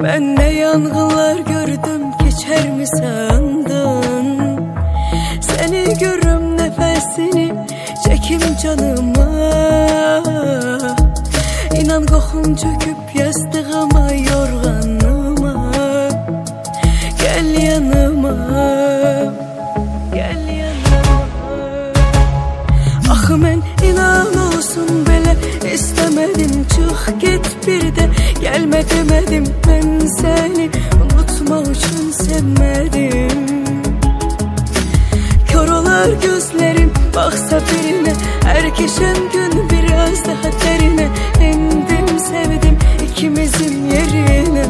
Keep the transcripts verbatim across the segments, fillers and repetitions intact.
Ben ne yangınlar gördüm, geçer mi sandın? Seni görüm, nefesini çekim canıma. İnan qoxum çöküp yastığıma, yorğanıma. Gel yanıma, gel yanıma. Axı mən inan olsun belə istemedim, çıx get bir də gelme demedim. Ben seni unutmaq üçün sevmedim. Kör olar gözlerim, baksa birine, her geçen gün biraz daha derine. İndim sevdim ikimizin yerine.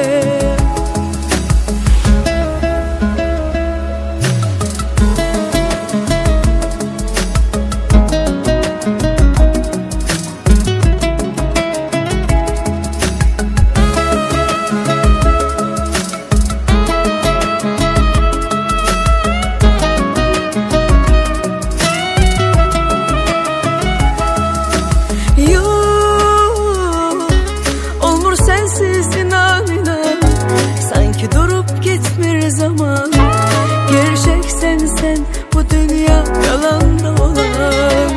Zaman gerçek sensen, bu dünya yalanda olan.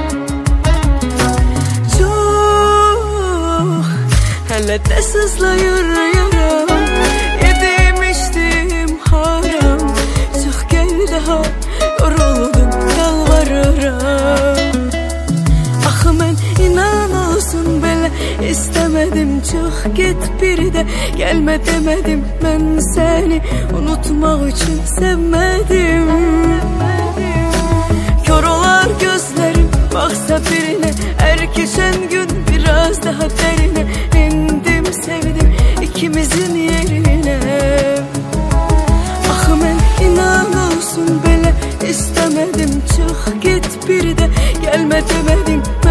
Çok hele de sızlayır yaram, yedim içtim haram. Çıx gel daha, yoruldum yalvarıram. Axı mən inan olsun belə istemedim, çıx get bir də gelme demedim. Ben seni unutmaq üçün sevmedim. Kör olar gözlerim, baksa birine, her geçen gün biraz daha derine. İndim sevdim ikimizin yerine. Axı mən inan olsun belə istemedim, çıx get bir də gelme demedim.